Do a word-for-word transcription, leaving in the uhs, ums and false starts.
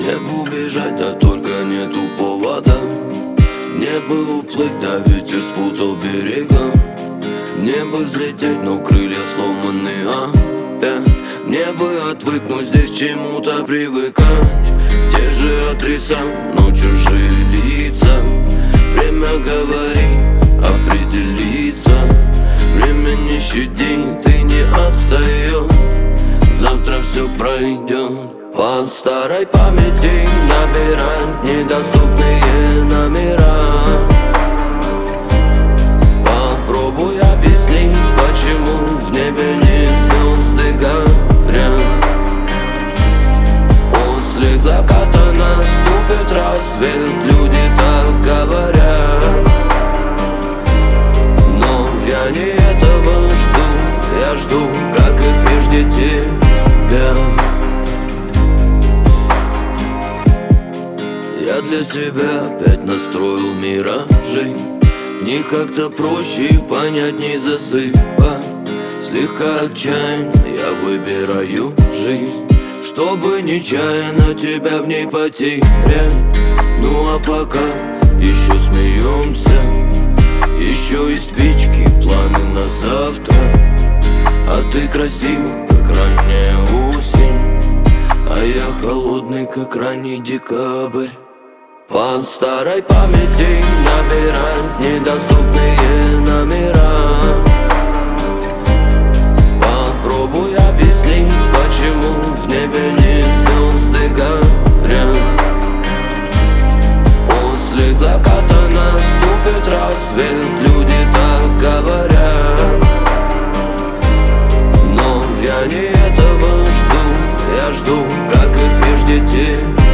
Мне бы убежать, да только нету повода. Мне бы уплыть, да ветер спутал берега. Мне бы взлететь, но крылья сломаны опять. Мне бы отвыкнуть здесь чему-то привыкать. Те же адреса, но чужие лица. Время говорит, определиться. Время не щадит, ты не отстаешь. Завтра все пройдет. По старой памяти набирать недоступные номера. Попробуй объяснить, почему в небе не звезды горят. После заката наступит рассвет, люди так говорят. Но я не этого жду, я жду, как и прежде тебя. Я для себя опять настроил миражи. Не как-то проще и понятней засыпать. Слегка отчаянно я выбираю жизнь, чтобы нечаянно тебя в ней потерять. Ну а пока еще смеемся, еще и спички, планы на завтра. А ты красив, как ранняя осень, а я холодный, как ранний декабрь. По старой памяти набирать недоступные номера. Попробуй объяснить, почему в небе не звезды горят. После заката наступит рассвет, люди так говорят. Но я не этого жду, я жду, как и прежде тебя.